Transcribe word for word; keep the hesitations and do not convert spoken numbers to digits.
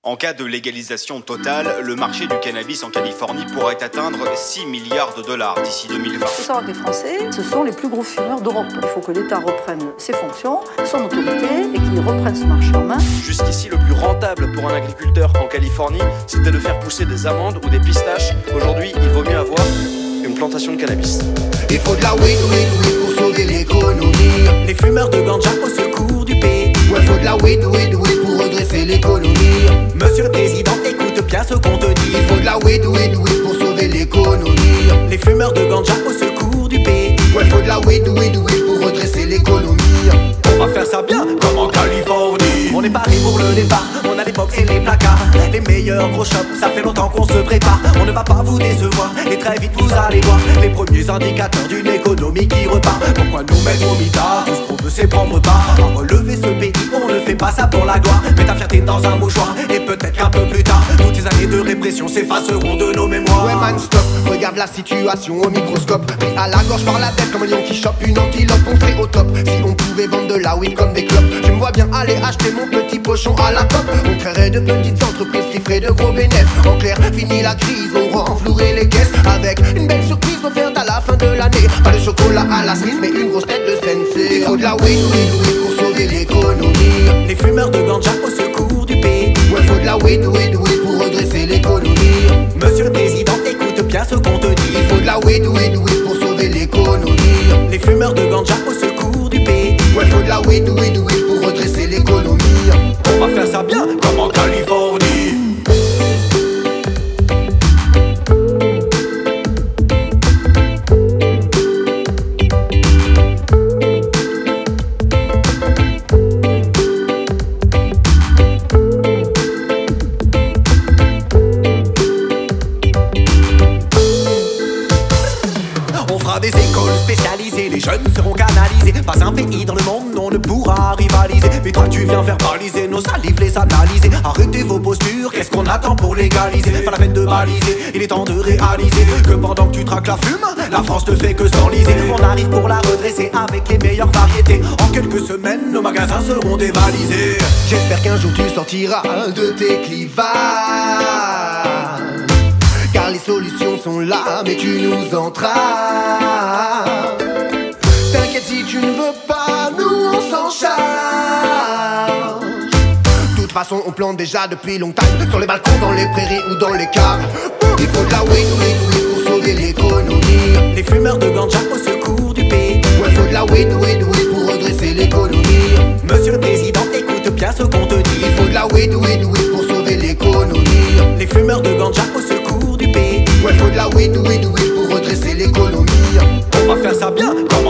En cas de légalisation totale, le marché du cannabis en Californie pourrait atteindre six milliards de dollars d'ici deux mille vingt. Il faut savoir que les Français, ce sont les plus gros fumeurs d'Europe. Il faut que l'État reprenne ses fonctions, son autorité, et qu'il reprenne ce marché en main. Jusqu'ici, le plus rentable pour un agriculteur en Californie, c'était de faire pousser des amandes ou des pistaches. Aujourd'hui, il vaut mieux avoir une plantation de cannabis. Il faut de la weed, weed, weed pour sauver l'économie. Les fumeurs de ganja au secours du pays. Ouais, faut de la weed, weed, weed pour redresser l'économie. Monsieur le Président, écoute bien ce qu'on te dit. Il faut de la weed, weed, weed pour sauver l'économie. Les fumeurs de ganja au secours du pays. Ouais, faut de la weed, weed, weed pour redresser l'économie. On va faire ça bien, comme en Californie. On est paré pour le départ, on a les box et les placards. Les meilleurs gros shops, ça fait longtemps qu'on se prépare. On ne va pas vous décevoir, et très vite vous allez voir les premiers indicateurs d'une économie qui repart. Pourquoi nous mettre au mitard? Tout ce qu'on veut c'est prendre part à relever ce pays, on ne fait pas ça pour la gloire. Mets ta fierté dans un mouchoir, et peut-être qu'un peu plus tard toutes ces années de répression s'effaceront de nos mémoires. Ouais man stop, regarde la situation au microscope. Pris à la gorge par la tête comme un lion qui chope une antilope. On serait au top si on pouvait vendre de la weed comme des clopes. Je me vois bien aller acheter mon petit pochon à la top. On créerait de petites entreprises qui feraient de gros bénéfices. En clair, fini la crise, on renflouerait les caisses avec une belle surprise offerte à la fin de l'année. Pas de chocolat à la cerise, mais une grosse tête de sensei. Il faut de la weed, weed, weed pour sauver l'économie. Les fumeurs de ganja au secours du pays. Ouais, faut de la weed, weed, weed pour redresser l'économie. Monsieur le Président, écoute bien ce qu'on te dit. Il faut de la weed, weed, weed pour sauver l'économie. Les fumeurs de ganja au secours du pays. Ouais, faut de la weed, weed, weed pour redresser l'économie. On va faire ça bien, comme en Californie. Des écoles spécialisées, les jeunes seront canalisés. Pas un pays dans le monde on ne pourra rivaliser. Mais toi tu viens faire baliser nos salives, les analyser. Arrêtez vos postures, qu'est-ce qu'on attend pour légaliser? Pas la peine de baliser, il est temps de réaliser que pendant que tu traques la fume, la France ne fait que s'enliser. On arrive pour la redresser avec les meilleures variétés. En quelques semaines, nos magasins seront dévalisés. J'espère qu'un jour tu sortiras de tes clivages, car les solutions sont là, mais tu nous entraves. T'inquiète si tu ne veux pas, nous on s'en charge. De toute façon on plante déjà depuis longtemps, sur les balcons, dans les prairies ou dans les caves. Il faut de la weed, weed, weed pour sauver l'économie. Les fumeurs de ganja au secours du pays. Ouais, faut de la weed, weed, weed pour redresser l'économie. Monsieur le Président, écoute bien ce qu'on te dit. Il faut de la weed, weed, weed pour sauver l'économie. Les fumeurs de ganja au secours du pays. Ouais, faut de la weed, weed, weed pour redresser l'économie. On va faire ça bien, comme